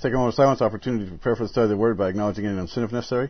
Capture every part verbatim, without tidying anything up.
take a moment of silence, opportunity to prepare for the study of the Word by acknowledging any sin if necessary.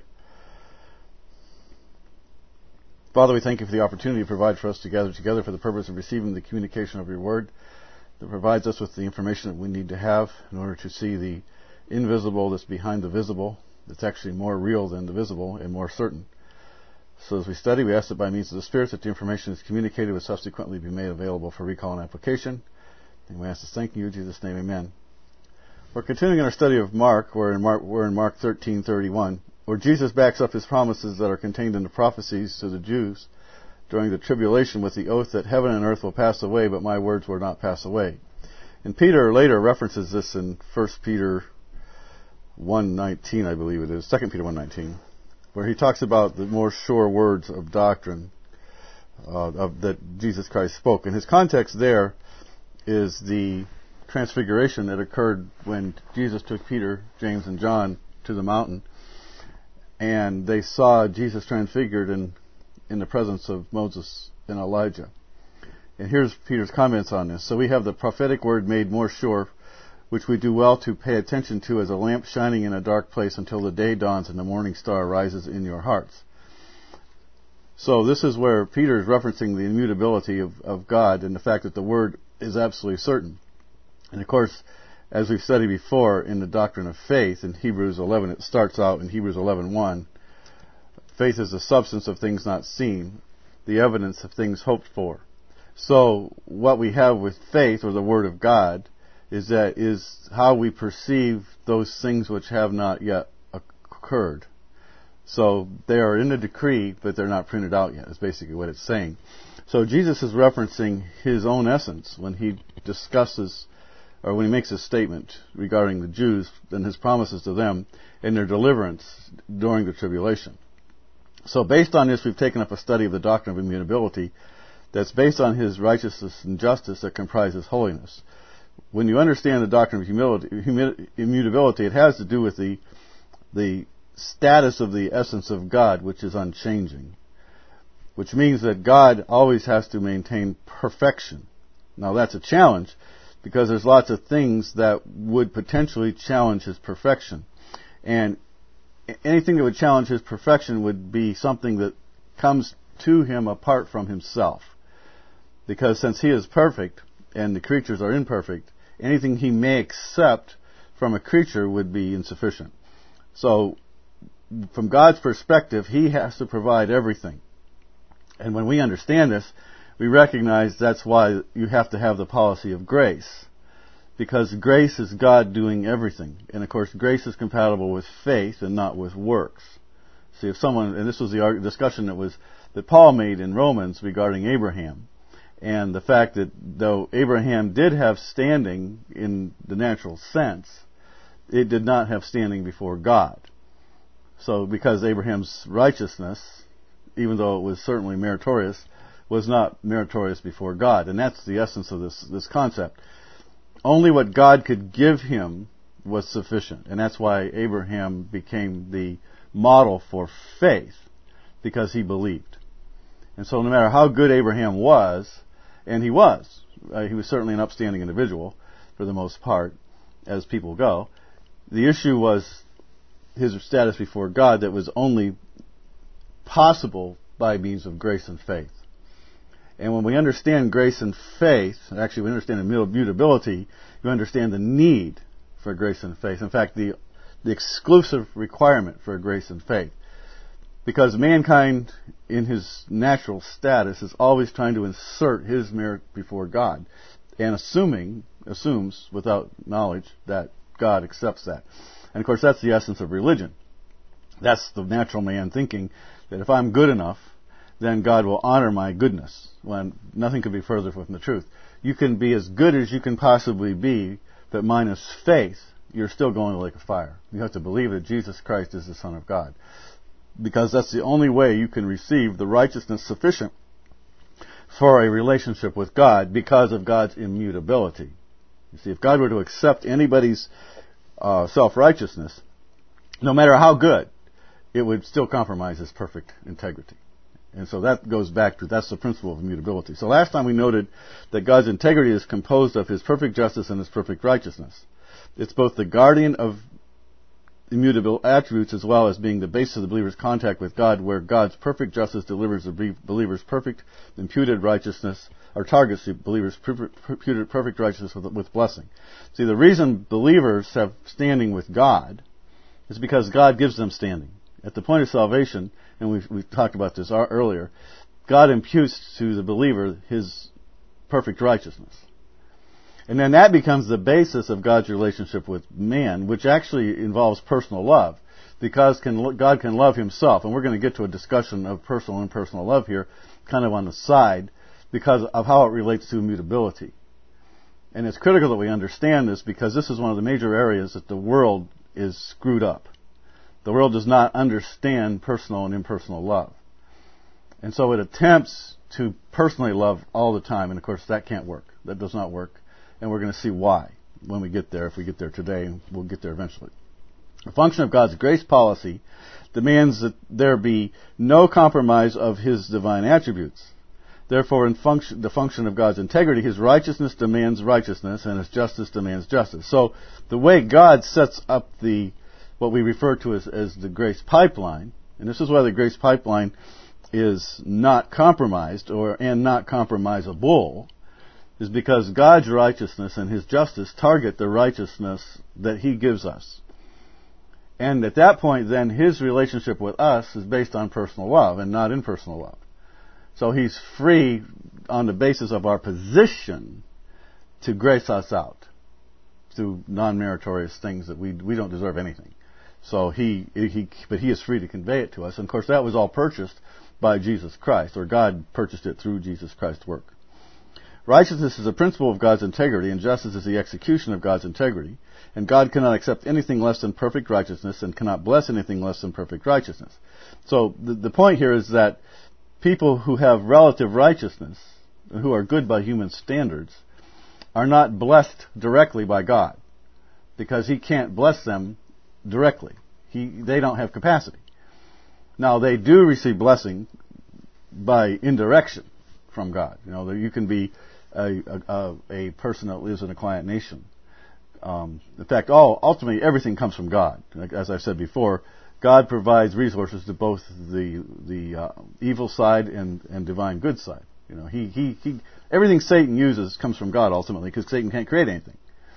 Father, we thank you for the opportunity you provide for us to gather together for the purpose of receiving the communication of your Word that provides us with the information that we need to have in order to see the invisible that's behind the visible, that's actually more real than the visible and more certain. So as we study, we ask that by means of the Spirit that the information is communicated will subsequently be made available for recall and application. And we ask this thanking you in Jesus' name, amen. We're continuing in our study of Mark. We're in Mark, we're in Mark thirteen thirty-one, where Jesus backs up his promises that are contained in the prophecies to the Jews during the tribulation with the oath that heaven and earth will pass away, but my words will not pass away. And Peter later references this in First Peter one nineteen, I believe it is, Second Peter one nineteen, where he talks about the more sure words of doctrine uh, of, that Jesus Christ spoke. And his context there is the transfiguration that occurred when Jesus took Peter, James, and John to the mountain, and they saw Jesus transfigured in, in the presence of Moses and Elijah. And here's Peter's comments on this. So we have the prophetic word made more sure, which we do well to pay attention to as a lamp shining in a dark place until the day dawns and the morning star rises in your hearts. So this is where Peter is referencing the immutability of, of God and the fact that the word is absolutely certain. And of course, as we've studied before in the doctrine of faith in Hebrews eleven, it starts out in Hebrews eleven one. Faith is the substance of things not seen, the evidence of things hoped for. So what we have with faith, or the Word of God, is that is how we perceive those things which have not yet occurred. So they are in the decree, but they're not printed out yet, is basically what it's saying. So Jesus is referencing his own essence when he discusses, or when he makes a statement regarding the Jews and his promises to them and their deliverance during the tribulation. So based on this, we've taken up a study of the doctrine of immutability that's based on his righteousness and justice that comprises holiness. When you understand the doctrine of humility, immutability, it has to do with the, the status of the essence of God, which is unchanging, which means that God always has to maintain perfection. Now that's a challenge, because there's lots of things that would potentially challenge his perfection. And anything that would challenge his perfection would be something that comes to him apart from himself. Because since he is perfect and the creatures are imperfect, anything he may accept from a creature would be insufficient. So, from God's perspective, he has to provide everything. And when we understand this, we recognize that's why you have to have the policy of grace. Because grace is God doing everything. And of course, grace is compatible with faith and not with works. See, if someone, and this was the discussion that was, that Paul made in Romans regarding Abraham. And the fact that though Abraham did have standing in the natural sense, it did not have standing before God. So because Abraham's righteousness, even though it was certainly meritorious, was not meritorious before God. And that's the essence of this, this concept. Only what God could give him was sufficient. And that's why Abraham became the model for faith, because he believed. And so no matter how good Abraham was, and he was, uh, he was certainly an upstanding individual for the most part, as people go, the issue was his status before God that was only possible by means of grace and faith. And when we understand grace and faith, actually we understand immutability, you understand the need for grace and faith. In fact, the, the exclusive requirement for grace and faith. Because mankind, in his natural status, is always trying to insert his merit before God, and assuming, assumes, without knowledge, that God accepts that. And of course, that's the essence of religion. That's the natural man thinking that if I'm good enough, then God will honor my goodness, when nothing could be further from the truth. You can be as good as you can possibly be, but minus faith, you're still going to the lake of fire. You have to believe that Jesus Christ is the Son of God. Because that's the only way you can receive the righteousness sufficient for a relationship with God, because of God's immutability. You see, if God were to accept anybody's uh, self-righteousness, no matter how good, it would still compromise his perfect integrity. And so that goes back to, that's the principle of immutability. So last time we noted that God's integrity is composed of his perfect justice and his perfect righteousness. It's both the guardian of immutable attributes as well as being the basis of the believer's contact with God, where God's perfect justice delivers the believer's perfect imputed righteousness, or targets the believer's imputed perfect righteousness with, with blessing. See, the reason believers have standing with God is because God gives them standing. At the point of salvation, and we've, we've talked about this earlier, God imputes to the believer his perfect righteousness. And then that becomes the basis of God's relationship with man, which actually involves personal love, because can, God can love himself. And we're going to get to a discussion of personal and impersonal love here, kind of on the side, because of how it relates to immutability. And it's critical that we understand this, because this is one of the major areas that the world is screwed up. The world does not understand personal and impersonal love. And so it attempts to personally love all the time, and of course that can't work. That does not work. And we're going to see why when we get there, if we get there today, and we'll get there eventually. The function of God's grace policy demands that there be no compromise of his divine attributes. Therefore, in function, the function of God's integrity, his righteousness demands righteousness, and his justice demands justice. So the way God sets up the what we refer to as, as the grace pipeline, and this is why the grace pipeline is not compromised or and not compromisable, is because God's righteousness and his justice target the righteousness that he gives us. And at that point, then, his relationship with us is based on personal love and not impersonal love. So he's free on the basis of our position to grace us out through non-meritorious things that we we don't deserve anything. So he, he but he is free to convey it to us. And of course that was all purchased by Jesus Christ, or God purchased it through Jesus Christ's work. Righteousness is a principle of God's integrity, and justice is the execution of God's integrity. And God cannot accept anything less than perfect righteousness, and cannot bless anything less than perfect righteousness. So the, the point here is that people who have relative righteousness, who are good by human standards, are not blessed directly by God, because he can't bless them directly. He, they don't have capacity. Now, they do receive blessing by indirection from God. You know, you can be a, a, a person that lives in a client nation. Um, in fact, all ultimately everything comes from God. As I've said before, God provides resources to both the the uh, evil side and, and divine good side. You know, he, he he everything Satan uses comes from God ultimately, because Satan can't create anything.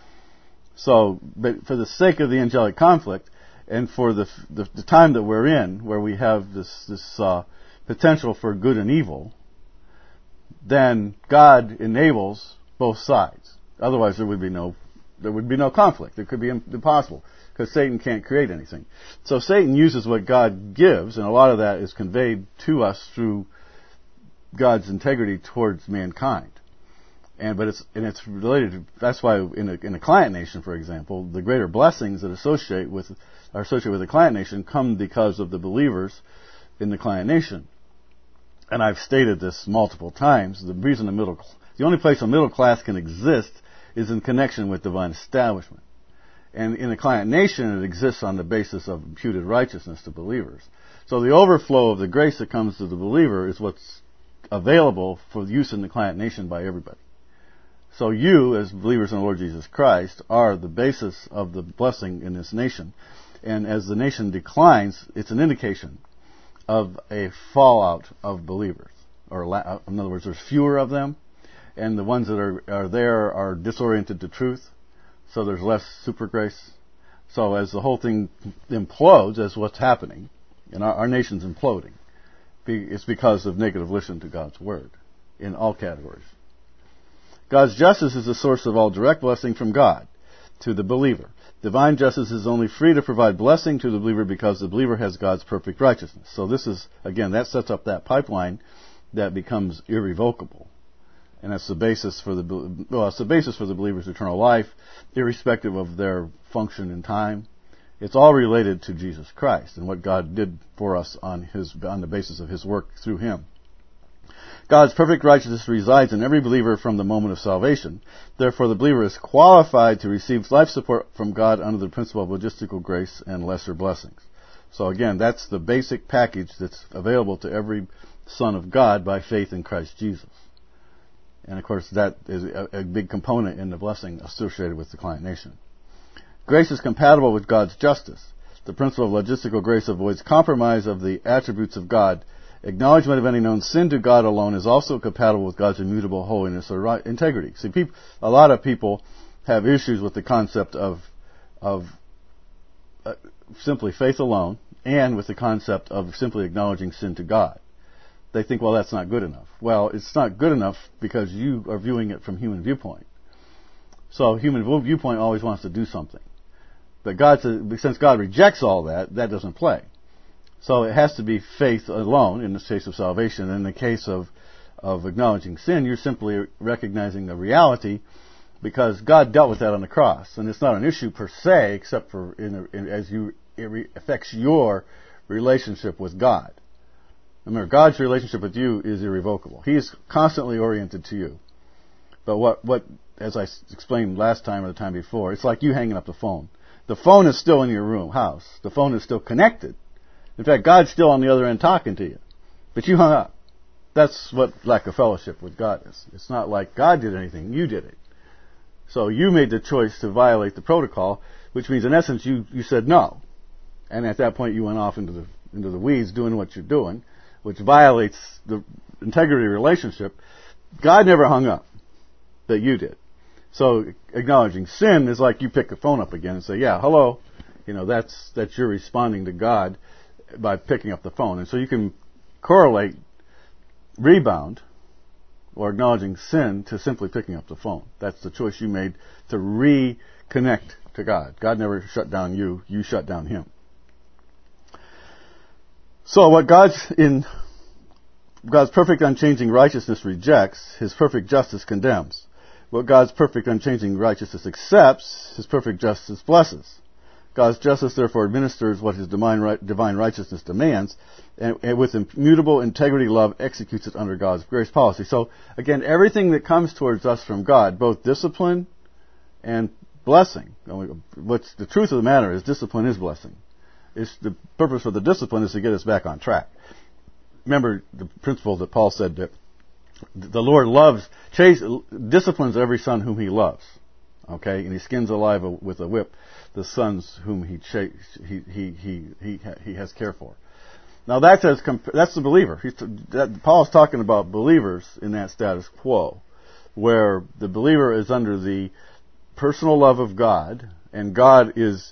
So, but for the sake of the angelic conflict, and for the the, the time that we're in, where we have this this uh, potential for good and evil, then God enables both sides. Otherwise, there would be no there would be no conflict. It could be impossible, because Satan can't create anything. So Satan uses what God gives, and a lot of that is conveyed to us through God's integrity towards mankind. And but it's and it's related to, that's why in a in a client nation, for example, the greater blessings that associate with are associated with the client nation come because of the believers in the client nation. And I've stated this multiple times. The reason the middle the only place a middle class can exist is in connection with divine establishment. And in a client nation, it exists on the basis of imputed righteousness to believers. So the overflow of the grace that comes to the believer is what's available for use in the client nation by everybody. So you, as believers in the Lord Jesus Christ, are the basis of the blessing in this nation. And as the nation declines, it's an indication of a fallout of believers. Or in other words, there's fewer of them, and the ones that are, are there are disoriented to truth. So there's less super grace. So as the whole thing implodes, as what's happening, and our, our nation's imploding, it's because of negative listen to God's Word in all categories. God's justice is the source of all direct blessing from God to the believer. Divine justice is only free to provide blessing to the believer because the believer has God's perfect righteousness. So this is, again, that sets up that pipeline that becomes irrevocable. And that's the basis for the well, it's the basis for the believer's eternal life, irrespective of their function in time. It's all related to Jesus Christ and what God did for us on his on the basis of his work through him. God's perfect righteousness resides in every believer from the moment of salvation. Therefore, the believer is qualified to receive life support from God under the principle of logistical grace and lesser blessings. So again, that's the basic package that's available to every son of God by faith in Christ Jesus. And of course, that is a, a big component in the blessing associated with the client nation. Grace is compatible with God's justice. The principle of logistical grace avoids compromise of the attributes of God. Acknowledgement of any known sin to God alone is also compatible with God's immutable holiness or right, integrity. See, people, a lot of people have issues with the concept of of uh, simply faith alone, and with the concept of simply acknowledging sin to God. They think, well, that's not good enough. Well, it's not good enough because you are viewing it from human viewpoint. So human viewpoint always wants to do something. But God, since God rejects all that, that doesn't play. So it has to be faith alone in the case of salvation. In the case of, of acknowledging sin, you're simply recognizing the reality because God dealt with that on the cross. And it's not an issue per se, except for in, a, in, as you, it re, affects your relationship with God. Remember, God's relationship with you is irrevocable. He is constantly oriented to you. But what, what, as I explained last time or the time before, it's like you hanging up the phone. The phone is still in your room, house. The phone is still connected. In fact, God's still on the other end talking to you. But you hung up. That's what lack of fellowship with God is. It's not like God did anything. You did it. So you made the choice to violate the protocol, which means in essence you, you said no. And at that point you went off into the, into the weeds doing what you're doing, which violates the integrity of the relationship. God never hung up. But you did. So acknowledging sin is like you pick the phone up again and say, yeah, hello. You know, that's, that's you're responding to God by picking up the phone. And so you can correlate rebound or acknowledging sin to simply picking up the phone. That's the choice you made to reconnect to God. God never shut down you. You shut down Him. So what God's in, God's perfect unchanging righteousness rejects, His perfect justice condemns. What God's perfect unchanging righteousness accepts, His perfect justice blesses. God's justice therefore administers what His divine, right, divine righteousness demands, and, and with immutable integrity love executes it under God's grace policy. So again, everything that comes towards us from God, both discipline and blessing. What's the truth of the matter is discipline is blessing. It's the purpose of the discipline is to get us back on track. Remember the principle that Paul said that the Lord loves, chase, disciplines every son whom He loves. Okay, and He skins alive with a whip the sons whom He chase, he he he he He has care for. Now that's as that's the believer. He's, that, Paul's talking about believers in that status quo, where the believer is under the personal love of God, and God is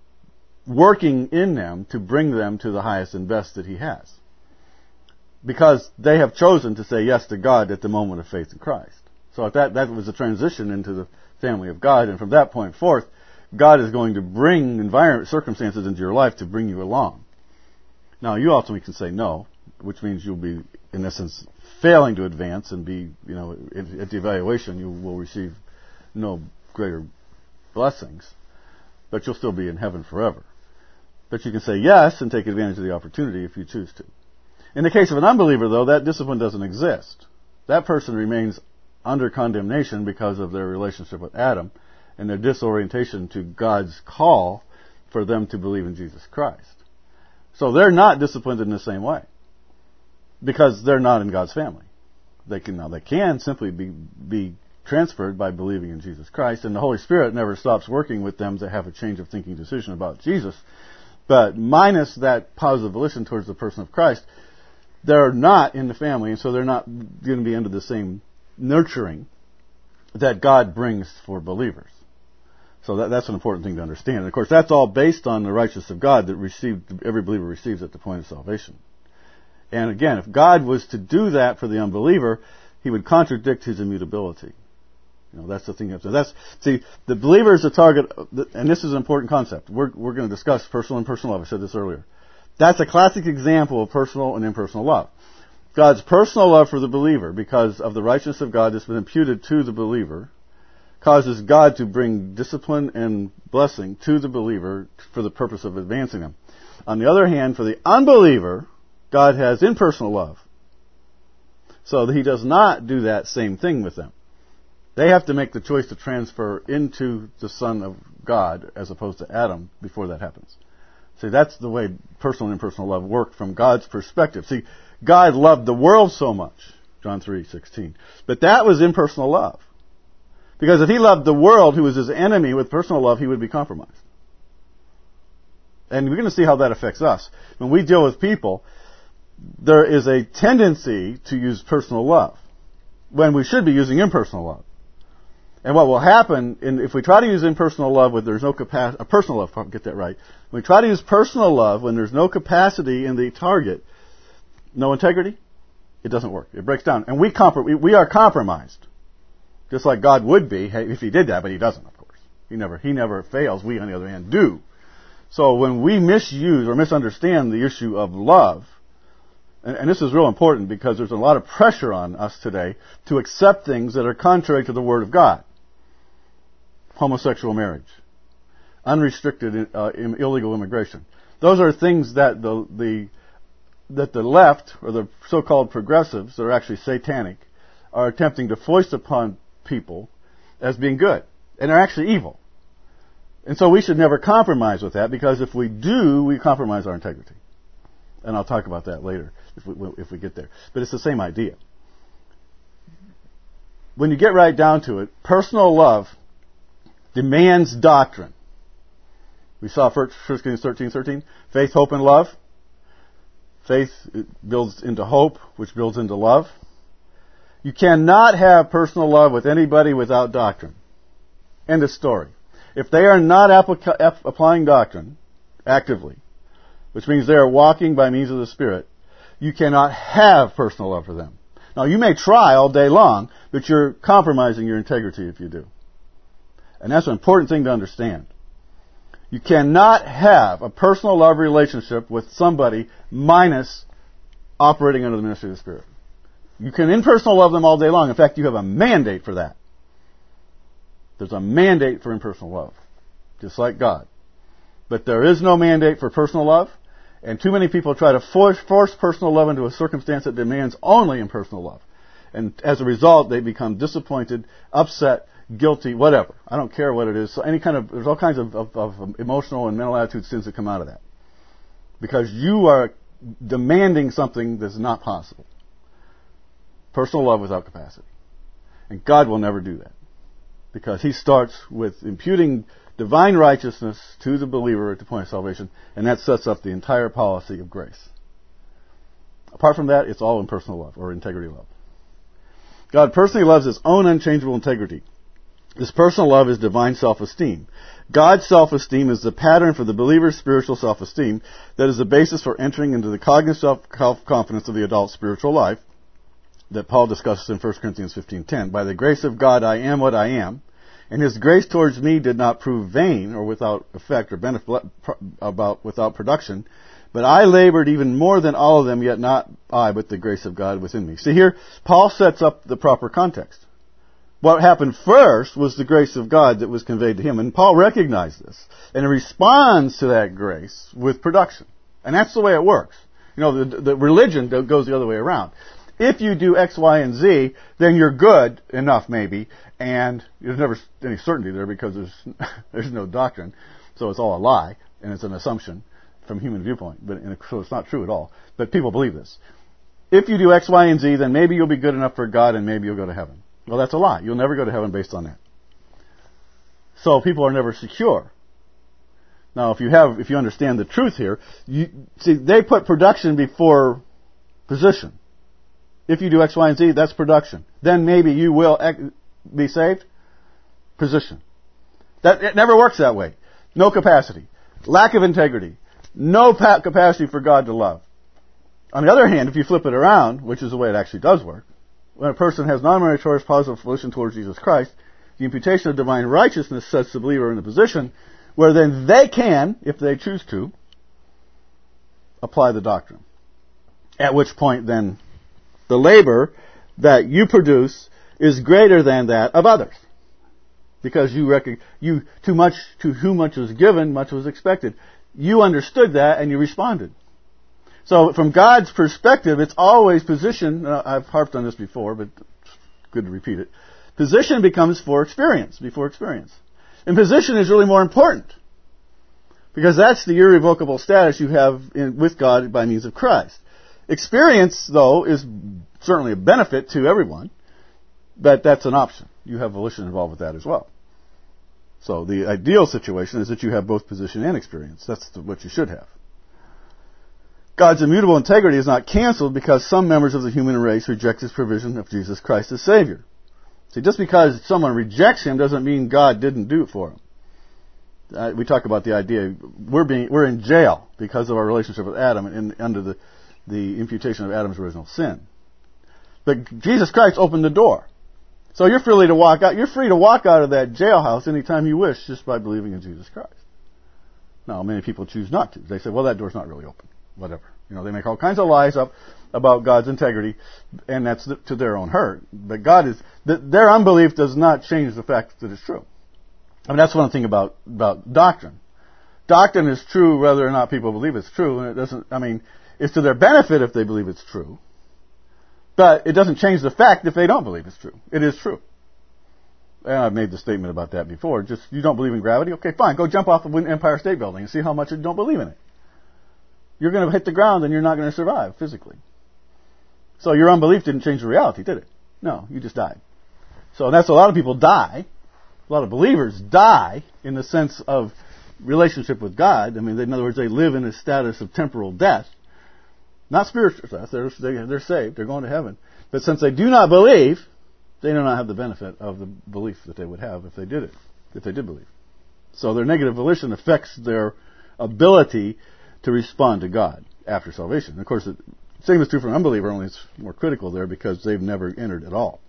working in them to bring them to the highest and best that He has. Because they have chosen to say yes to God at the moment of faith in Christ. So at that, that was a transition into the family of God, and from that point forth, God is going to bring environment, circumstances into your life to bring you along. Now, you ultimately can say no, which means you'll be, in essence, failing to advance and be, you know, at the evaluation you will receive no greater blessings, but you'll still be in heaven forever. But you can say yes and take advantage of the opportunity if you choose to. In the case of an unbeliever, though, that discipline doesn't exist. That person remains under condemnation because of their relationship with Adam and their disorientation to God's call for them to believe in Jesus Christ. So they're not disciplined in the same way because they're not in God's family. They can now they can simply be be transferred by believing in Jesus Christ, and the Holy Spirit never stops working with them to have a change of thinking decision about Jesus. But minus that positive volition towards the person of Christ, they're not in the family, and so they're not going to be under the same nurturing that God brings for believers. So that, that's an important thing to understand. And of course, that's all based on the righteousness of God that received, every believer receives at the point of salvation. And again, if God was to do that for the unbeliever, He would contradict His immutability. You know, that's the thing. That's see, the believer is the target, and this is an important concept. We're we're going to discuss personal and impersonal love. I said this earlier. That's a classic example of personal and impersonal love. God's personal love for the believer, because of the righteousness of God that's been imputed to the believer, causes God to bring discipline and blessing to the believer for the purpose of advancing them. On the other hand, for the unbeliever, God has impersonal love. So He does not do that same thing with them. They have to make the choice to transfer into the Son of God as opposed to Adam before that happens. See, that's the way personal and impersonal love work from God's perspective. See, God loved the world so much, John three sixteen. But that was impersonal love. Because if he loved the world, who was his enemy, with personal love, he would be compromised. And we're going to see how that affects us. When we deal with people, there is a tendency to use personal love, when we should be using impersonal love. And what will happen, in, if we try to use impersonal love when there's no capacity, uh, personal love, get that right. When we try to use personal love when there's no capacity in the target, no integrity, it doesn't work. It breaks down. And we, comprom- we, we are compromised. Just like God would be if he did that, but he doesn't, of course. He never, he never fails. We, on the other hand, do. So when we misuse or misunderstand the issue of love, and, and this is real important because there's a lot of pressure on us today to accept things that are contrary to the Word of God. Homosexual marriage, unrestricted uh, illegal immigration. Those are things that the, the that the left, or the so-called progressives, that are actually satanic, are attempting to foist upon people as being good. And they're actually evil. And so we should never compromise with that, because if we do, we compromise our integrity. And I'll talk about that later if we, if we get there. But it's the same idea. When you get right down to it, personal love demands doctrine. We saw First Corinthians thirteen thirteen. Faith, hope, and love. Faith builds into hope, which builds into love. You cannot have personal love with anybody without doctrine. End of story. If they are not applica- applying doctrine actively, which means they are walking by means of the Spirit, you cannot have personal love for them. Now, you may try all day long, but you're compromising your integrity if you do. And that's an important thing to understand. You cannot have a personal love relationship with somebody minus operating under the ministry of the Spirit. You can impersonal love them all day long. In fact, you have a mandate for that. There's a mandate for impersonal love, just like God. But there is no mandate for personal love, and too many people try to force, force personal love into a circumstance that demands only impersonal love. And as a result, they become disappointed, upset, guilty, whatever. I don't care what it is. So any kind of, there's all kinds of, of, of emotional and mental attitude sins that come out of that. Because you are demanding something that's not possible. Personal love without capacity. And God will never do that. Because He starts with imputing divine righteousness to the believer at the point of salvation, and that sets up the entire policy of grace. Apart from that, it's all impersonal love, or integrity love. God personally loves His own unchangeable integrity. This personal love is divine self-esteem. God's self-esteem is the pattern for the believer's spiritual self-esteem that is the basis for entering into the cognitive self-confidence of the adult spiritual life that Paul discusses in First Corinthians fifteen ten. By the grace of God I am what I am, and His grace towards me did not prove vain or without effect or benefit about without production, but I labored even more than all of them, yet not I, but the grace of God within me. See here, Paul sets up the proper context. What happened first was the grace of God that was conveyed to him. And Paul recognized this. And he responds to that grace with production. And that's the way it works. You know, the, the religion goes the other way around. If you do X, Y, and Z, then you're good enough, maybe. And there's never any certainty there because there's there's no doctrine. So it's all a lie. And it's an assumption from human viewpoint. But and so it's not true at all. But people believe this. If you do X, Y, and Z, then maybe you'll be good enough for God and maybe you'll go to heaven. Well, that's a lie. You'll never go to heaven based on that. So people are never secure. Now, if you have, if you understand the truth here, you see they put production before position. If you do X, Y, and Z, that's production. Then maybe you will be saved. Position. That it never works that way. No capacity, lack of integrity, no pa- capacity for God to love. On the other hand, if you flip it around, which is the way it actually does work. When a person has non-meritorious positive volition towards Jesus Christ, the imputation of divine righteousness sets the believer in a position where then they can, if they choose to, apply the doctrine. At which point then the labor that you produce is greater than that of others. Because you reckon, you, too much, to whom much was given, much was expected. You understood that and you responded. So from God's perspective, it's always position. Uh, I've harped on this before, but it's good to repeat it. Position becomes for experience, before experience. And position is really more important. Because that's the irrevocable status you have in, with God by means of Christ. Experience, though, is certainly a benefit to everyone, but that's an option. you have volition involved with that as well. So the ideal situation is that you have both position and experience. That's the, what you should have. God's immutable integrity is not canceled because some members of the human race reject his provision of Jesus Christ as Savior. See, just because someone rejects him doesn't mean God didn't do it for him. Uh, we talk about the idea we're being we're in jail because of our relationship with Adam and under the the imputation of Adam's original sin. But Jesus Christ opened the door. So you're free to walk out. You're free to walk out of that jailhouse anytime you wish just by believing in Jesus Christ. Now, many people choose not to. They say, well, that door's not really open. Whatever. You know, they make all kinds of lies up about God's integrity, and that's to their own hurt. But God is, their unbelief does not change the fact that it's true. I mean, that's one thing about, about doctrine. Doctrine is true whether or not people believe it's true, and it doesn't, I mean, it's to their benefit if they believe it's true. But it doesn't change the fact if they don't believe it's true. It is true. And I've made the statement about that before. Just, you don't believe in gravity? Okay, fine. Go jump off the Empire State Building and see how much you don't believe in it. You're going to hit the ground and you're not going to survive physically. So your unbelief didn't change the reality, did it? No, you just died. So that's a lot of people die. A lot of believers die in the sense of relationship with God. I mean, in other words, they live in a status of temporal death. Not spiritual death. They're, they're saved. They're going to heaven. But since they do not believe, they do not have the benefit of the belief that they would have if they did it, if they did believe. So their negative volition affects their ability to respond to God after salvation. And of course, the same is true for an unbeliever, only it's more critical there because they've never entered at all.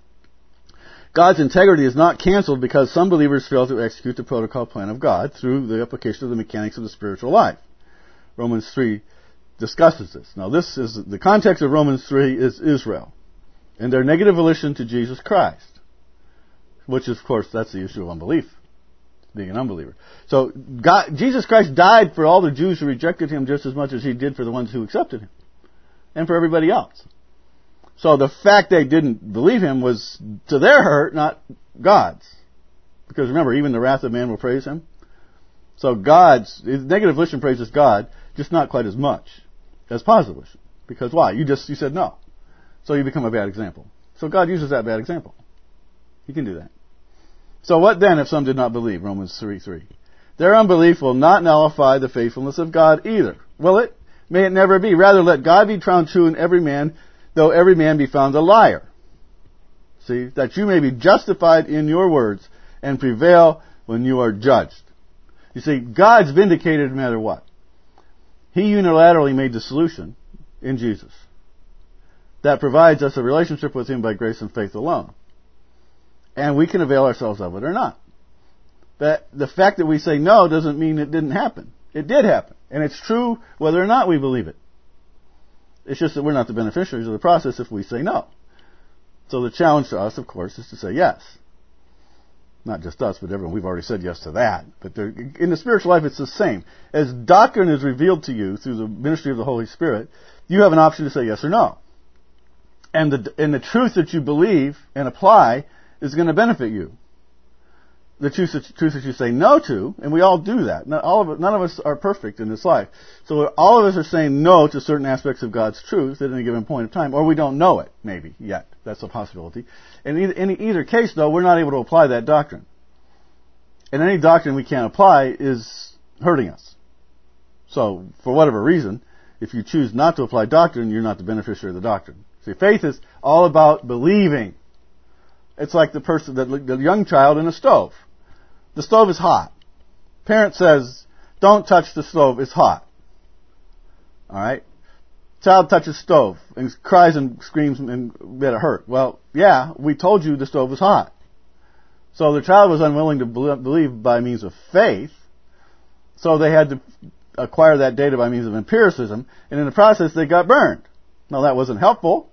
God's integrity is not canceled because some believers fail to execute the protocol plan of God through the application of the mechanics of the spiritual life. Romans three discusses this. Now, this is the context of Romans three is Israel and their negative volition to Jesus Christ, which is, of course, that's the issue of unbelief, being an unbeliever. So God, Jesus Christ died for all the Jews who rejected him just as much as he did for the ones who accepted him, and for everybody else. So the fact they didn't believe him was to their hurt, not God's. Because remember, even the wrath of man will praise him. So God's, negative volition praises God, just not quite as much as positive volition. Because why? You just, you said no. So you become a bad example. So God uses that bad example. He can do that. So what then if some did not believe? Romans three three. Their unbelief will not nullify the faithfulness of God either. Will it? May it never be. Rather, let God be found true in every man, though every man be found a liar. See, that you may be justified in your words and prevail when you are judged. You see, God's vindicated no matter what. He unilaterally made the solution in Jesus that provides us a relationship with him by grace and faith alone. And we can avail ourselves of it or not. But the fact that we say no doesn't mean it didn't happen. It did happen. And it's true whether or not we believe it. It's just that we're not the beneficiaries of the process if we say no. So the challenge to us, of course, is to say yes. Not just us, but everyone. We've already said yes to that. But there, in the spiritual life, it's the same. As doctrine is revealed to you through the ministry of the Holy Spirit, you have an option to say yes or no. And the, and the truth that you believe and apply is going to benefit you. The truth, truth that you say no to, and we all do that. Not all of it, none of us are perfect in this life. So all of us are saying no to certain aspects of God's truth at any given point of time, or we don't know it, maybe, yet. That's a possibility. In either, in either case, though, we're not able to apply that doctrine. And any doctrine we can't apply is hurting us. So, for whatever reason, if you choose not to apply doctrine, you're not the beneficiary of the doctrine. See, faith is all about believing. It's like the person, the, the young child in a stove. The stove is hot. Parent says, don't touch the stove, it's hot. Alright? Child touches stove and cries and screams and that it hurt. Well, yeah, we told you the stove was hot. So the child was unwilling to believe by means of faith. So they had to acquire that data by means of empiricism. And in the process, they got burned. Now that wasn't helpful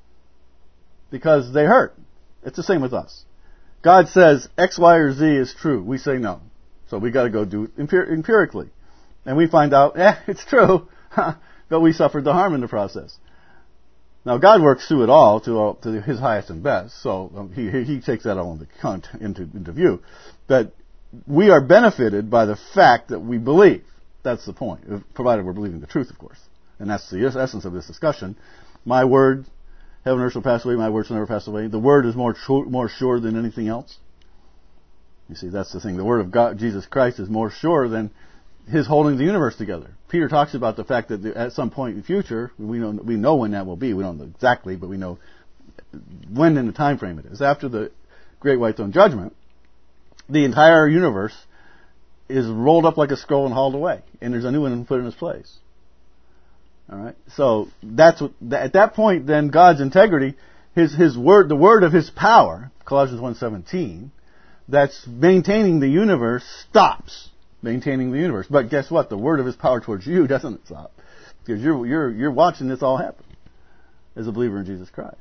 because they hurt. It's the same with us. God says X, Y, or Z is true. We say no. So we got to go do it empir- empirically. And we find out, eh, it's true. But we suffered the harm in the process. Now God works through it all to, uh, to His highest and best. So um, he, he takes that all into, into, into view. But we are benefited by the fact that we believe. That's the point. Provided we're believing the truth, of course. And that's the essence of this discussion. My word Heaven and earth shall pass away, my words shall never pass away. The Word is more true, more sure than anything else. You see, that's the thing. The Word of God, Jesus Christ, is more sure than His holding the universe together. Peter talks about the fact that at some point in the future, we know, we know when that will be. We don't know exactly, but we know when in the time frame it is. After the Great White Throne Judgment, the entire universe is rolled up like a scroll and hauled away, and there's a new one put in its place. All right. So that's what, at that point, then God's integrity, His His word, the word of His power, Colossians one seventeen, that's maintaining the universe stops maintaining the universe. But guess what? The word of His power towards you doesn't stop, because you're you're you're watching this all happen as a believer in Jesus Christ.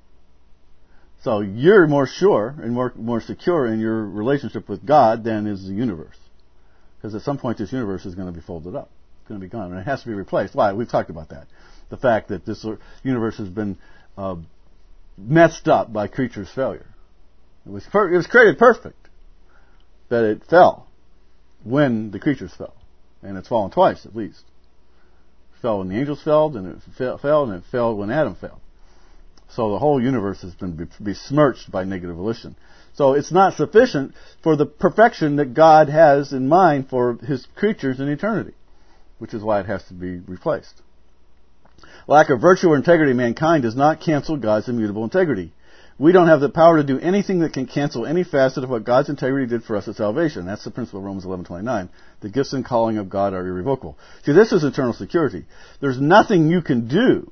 So you're more sure and more more secure in your relationship with God than is the universe. Because at some point this universe is going to be folded up. It's going to be gone. And it has to be replaced. Why? We've talked about that. The fact that this universe has been uh, messed up by creature's failure. It was, per- it was created perfect. But it fell when the creatures fell. And it's fallen twice at least. It fell when the angels fell, and it fell, fell and it fell when Adam fell. So the whole universe has been besmirched by negative volition. So it's not sufficient for the perfection that God has in mind for His creatures in eternity, which is why it has to be replaced. Lack of virtue or integrity in mankind does not cancel God's immutable integrity. We don't have the power to do anything that can cancel any facet of what God's integrity did for us at salvation. That's the principle of Romans eleven twenty-nine. The gifts and calling of God are irrevocable. See, this is eternal security. There's nothing you can do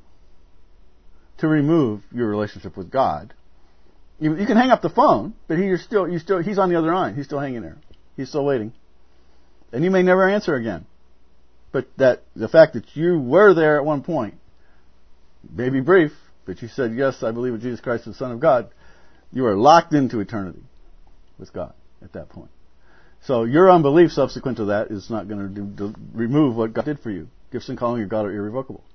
to remove your relationship with God. You, you can hang up the phone, but he, you're still, you still, he's on the other line. He's still hanging there. He's still waiting. And you may never answer again. But that the fact that you were there at one point, maybe brief, but you said, yes, I believe in Jesus Christ, the Son of God, you are locked into eternity with God at that point. So your unbelief subsequent to that is not going to do, to remove what God did for you. Gifts and calling of God are irrevocable.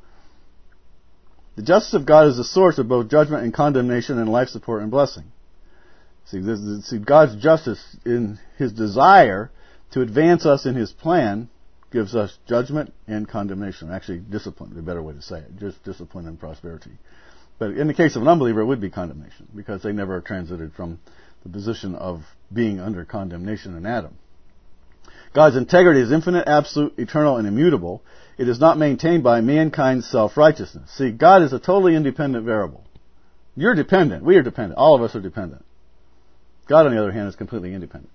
The justice of God is the source of both judgment and condemnation and life support and blessing. See, this, see, God's justice in His desire to advance us in His plan gives us judgment and condemnation. Actually, discipline, the better way to say it. Just discipline and prosperity. But in the case of an unbeliever, it would be condemnation, because they never transited from the position of being under condemnation in Adam. God's integrity is infinite, absolute, eternal, and immutable. It is not maintained by mankind's self-righteousness. See, God is a totally independent variable. You're dependent. We are dependent. All of us are dependent. God, on the other hand, is completely independent.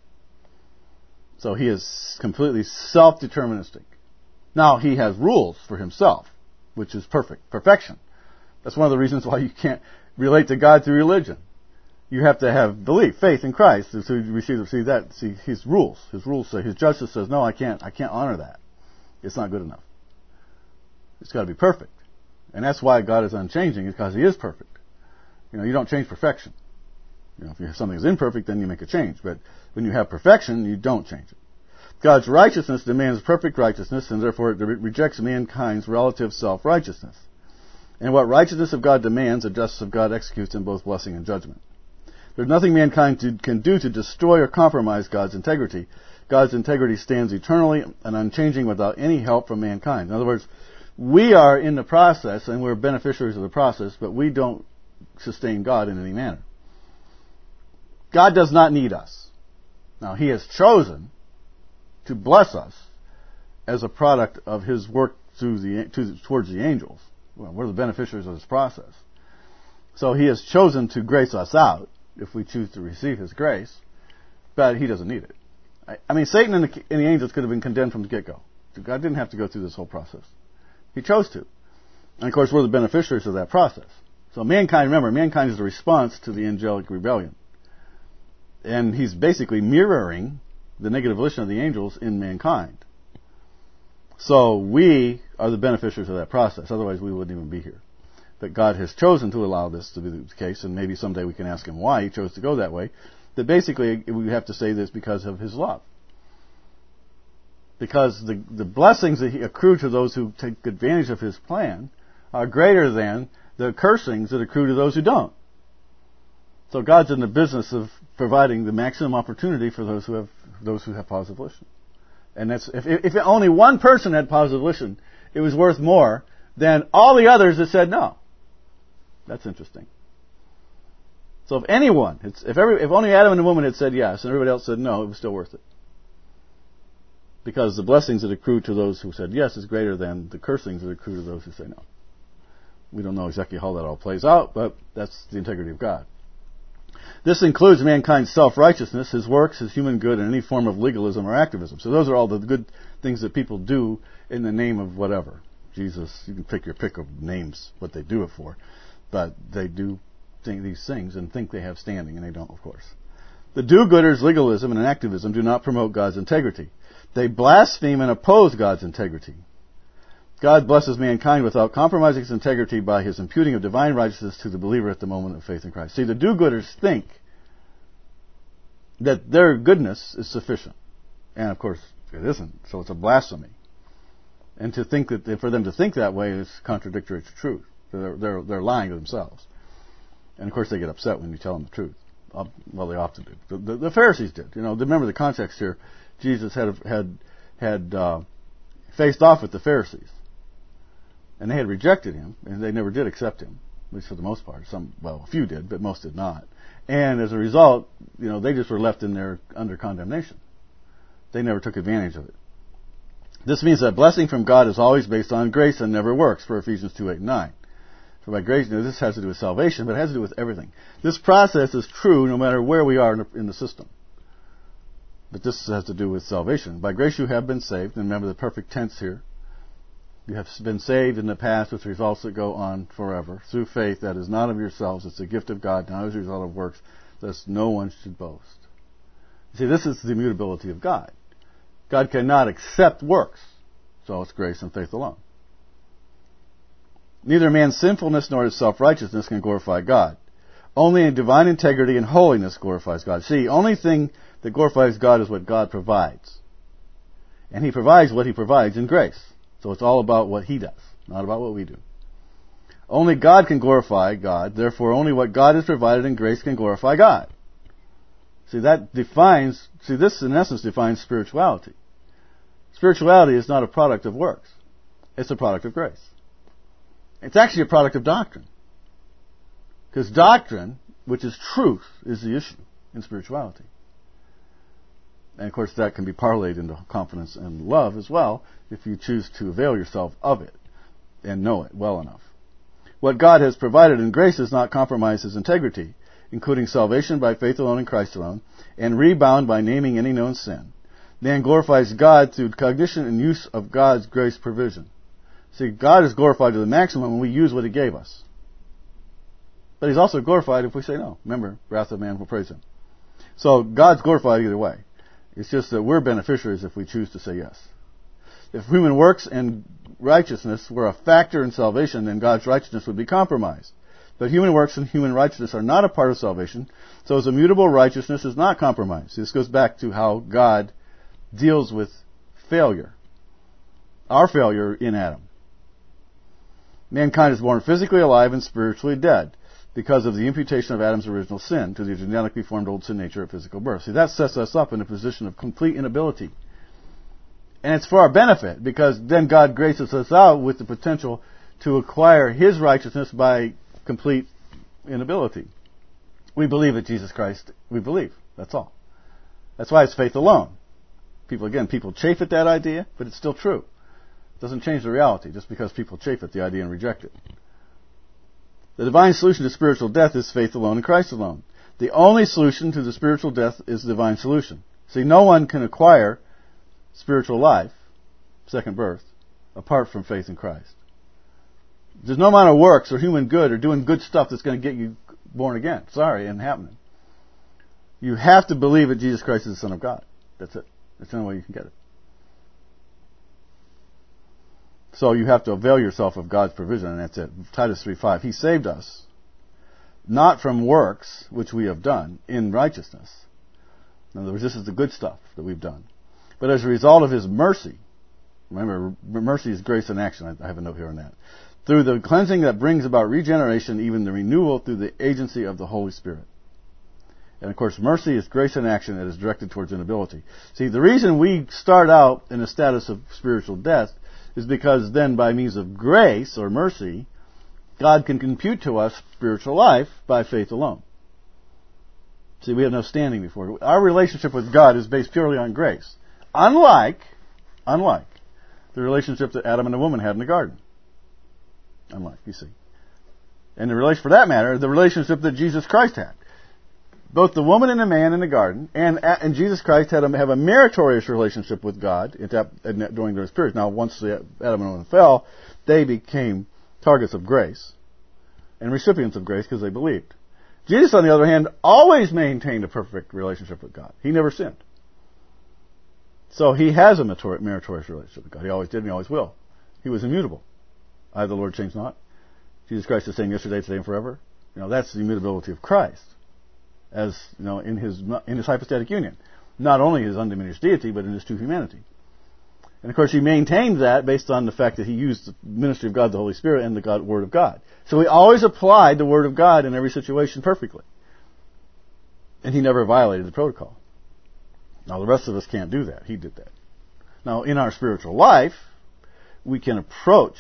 So He is completely self-deterministic. Now, He has rules for Himself, which is perfect. Perfection. That's one of the reasons why you can't relate to God through religion. You have to have belief, faith in Christ to receive, see that. See His rules. His rules say, His justice says, no, I can't, I can't honor that. It's not good enough. It's got to be perfect. And that's why God is unchanging, because He is perfect. You know, you don't change perfection. You know, if you have something that's imperfect, then you make a change. But when you have perfection, you don't change it. God's righteousness demands perfect righteousness, and therefore it rejects mankind's relative self-righteousness. And what righteousness of God demands, the justice of God executes in both blessing and judgment. There's nothing mankind to, can do to destroy or compromise God's integrity. God's integrity stands eternally and unchanging without any help from mankind. In other words, we are in the process, and we're beneficiaries of the process, but we don't sustain God in any manner. God does not need us. Now, He has chosen to bless us as a product of His work through the, to, towards the angels. Well, we're the beneficiaries of this process. So He has chosen to grace us out if we choose to receive His grace, but He doesn't need it. I, I mean, Satan and the, and the angels could have been condemned from the get-go. God didn't have to go through this whole process. He chose to. And of course, we're the beneficiaries of that process. So mankind, remember, mankind is the response to the angelic rebellion. And He's basically mirroring the negative volition of the angels in mankind. So we are the beneficiaries of that process. Otherwise, we wouldn't even be here. But God has chosen to allow this to be the case, and maybe someday we can ask Him why He chose to go that way. That basically, we have to say this because of His love. Because the, the blessings that He accrue to those who take advantage of His plan are greater than the cursings that accrue to those who don't. So God's in the business of providing the maximum opportunity for those who have those who have positive volition. And that's if, if only one person had positive volition, it was worth more than all the others that said no. That's interesting. So if anyone, it's, if every, if only Adam and the woman had said yes and everybody else said no, it was still worth it. Because the blessings that accrue to those who said yes is greater than the cursings that accrue to those who say no. We don't know exactly how that all plays out, but that's the integrity of God. This includes mankind's self-righteousness, his works, his human good, and any form of legalism or activism. So those are all the good things that people do in the name of whatever. Jesus, you can pick your pick of names, what they do it for. But they do these things and think they have standing, and they don't, of course. The do-gooders, legalism, and activism do not promote God's integrity. They blaspheme and oppose God's integrity. God blesses mankind without compromising his integrity by his imputing of divine righteousness to the believer at the moment of faith in Christ. See, the do-gooders think that their goodness is sufficient. And, of course, it isn't, so it's a blasphemy. And to think that, for them to think that way is contradictory to truth. They're, they're, they're lying to themselves. And, of course, they get upset when you tell them the truth. Well, they often do. The, the, the Pharisees did. You know, remember the context here. Jesus had had had uh, faced off with the Pharisees, and they had rejected him, and they never did accept him, at least for the most part. Some, well, a few did, but most did not. And as a result, you know, they just were left in there under condemnation. They never took advantage of it. This means that blessing from God is always based on grace and never works, for Ephesians two, eight, and nine. For by grace, you know, this has to do with salvation, but it has to do with everything. This process is true no matter where we are in the, in the system. But this has to do with salvation. By grace you have been saved, and remember the perfect tense here. You have been saved in the past with results that go on forever. Through faith that is not of yourselves, it's a gift of God, not as a result of works, lest no one should boast. You see, this is the immutability of God. God cannot accept works, so it's grace and faith alone. Neither man's sinfulness nor his self-righteousness can glorify God. Only in divine integrity and holiness glorifies God. See, only thing that glorifies God is what God provides. And he provides what he provides in grace. So it's all about what he does, not about what we do. Only God can glorify God, therefore only what God has provided in grace can glorify God. See, that defines, see this in essence defines spirituality. Spirituality is not a product of works. It's a product of grace. It's actually a product of doctrine. Because doctrine, which is truth, is the issue in spirituality. And of course that can be parlayed into confidence and love as well, if you choose to avail yourself of it and know it well enough. What God has provided in grace does not compromise his integrity, including salvation by faith alone in Christ alone, and rebound by naming any known sin. Man glorifies God through cognition and use of God's grace provision. See, God is glorified to the maximum when we use what he gave us. But he's also glorified if we say no. Remember, wrath of man will praise him. So God's glorified either way. It's just that we're beneficiaries if we choose to say yes. If human works and righteousness were a factor in salvation, then God's righteousness would be compromised. But human works and human righteousness are not a part of salvation, so his immutable righteousness is not compromised. This goes back to how God deals with failure. Our failure in Adam. Mankind is born physically alive and spiritually dead because of the imputation of Adam's original sin to the genetically formed old sin nature at physical birth. See, that sets us up in a position of complete inability. And it's for our benefit, because then God graces us out with the potential to acquire his righteousness by complete inability. We believe that Jesus Christ, we believe. That's all. That's why it's faith alone. People, again, people chafe at that idea, but it's still true. It doesn't change the reality just because people chafe at the idea and reject it. The divine solution to spiritual death is faith alone in Christ alone. The only solution to the spiritual death is the divine solution. See, no one can acquire spiritual life, second birth, apart from faith in Christ. There's no amount of works or human good or doing good stuff that's going to get you born again. Sorry, it ain't happening. You have to believe that Jesus Christ is the Son of God. That's it. That's the only way you can get it. So you have to avail yourself of God's provision, and that's it. Titus three five. He saved us, not from works which we have done, in righteousness. In other words, this is the good stuff that we've done. But as a result of his mercy, remember, mercy is grace in action. I have a note here on that. Through the cleansing that brings about regeneration, even the renewal through the agency of the Holy Spirit. And of course, mercy is grace in action that is directed towards inability. See, the reason we start out in a status of spiritual death is because then by means of grace or mercy, God can compute to us spiritual life by faith alone. See, we have no standing before God. Our relationship with God is based purely on grace. Unlike, unlike the relationship that Adam and the woman had in the garden. Unlike, you see. And the relation, for that matter, the relationship that Jesus Christ had. Both the woman and the man in the garden, and and Jesus Christ had a, have a meritorious relationship with God at that, during those periods. Now, once the Adam and Eve fell, they became targets of grace and recipients of grace because they believed. Jesus, on the other hand, always maintained a perfect relationship with God. He never sinned. So he has a meritorious relationship with God. He always did and he always will. He was immutable. I, the Lord, change not. Jesus Christ is the same yesterday, today, and forever. You know, that's the immutability of Christ. As, you know, in his in his hypostatic union. Not only his undiminished deity, but in his true humanity. And of course he maintained that based on the fact that he used the ministry of God, the Holy Spirit, and the God, Word of God. So he always applied the Word of God in every situation perfectly. And he never violated the protocol. Now the rest of us can't do that. He did that. Now in our spiritual life, we can approach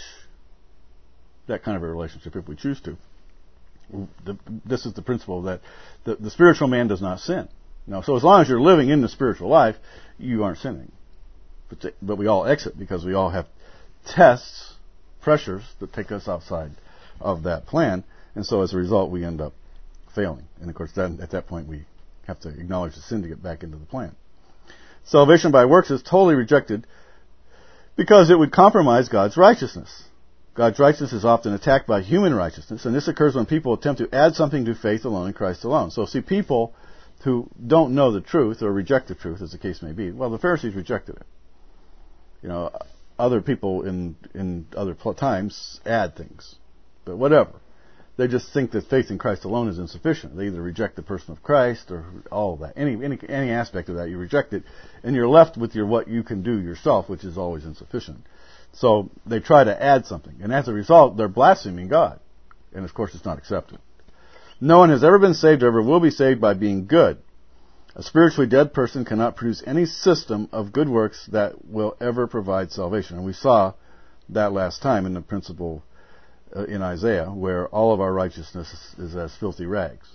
that kind of a relationship if we choose to. The, this is the principle that the, the spiritual man does not sin. Now, so as long as you're living in the spiritual life, you aren't sinning. But, the, but we all exit because we all have tests, pressures that take us outside of that plan, and so as a result, we end up failing. And of course, then at that point, we have to acknowledge the sin to get back into the plan. Salvation by works is totally rejected because it would compromise God's righteousness. God's righteousness is often attacked by human righteousness, and this occurs when people attempt to add something to faith alone in Christ alone. So see, people who don't know the truth or reject the truth, as the case may be, well, the Pharisees rejected it. You know, other people in in other times add things, but whatever. They just think that faith in Christ alone is insufficient. They either reject the person of Christ or all of that. Any any any aspect of that, you reject it, and you're left with your what you can do yourself, which is always insufficient. So they try to add something, and as a result, they're blaspheming God. And of course, it's not accepted. No one has ever been saved or ever will be saved by being good. A spiritually dead person cannot produce any system of good works that will ever provide salvation. And we saw that last time in the principle uh, in Isaiah, where all of our righteousness is, is as filthy rags.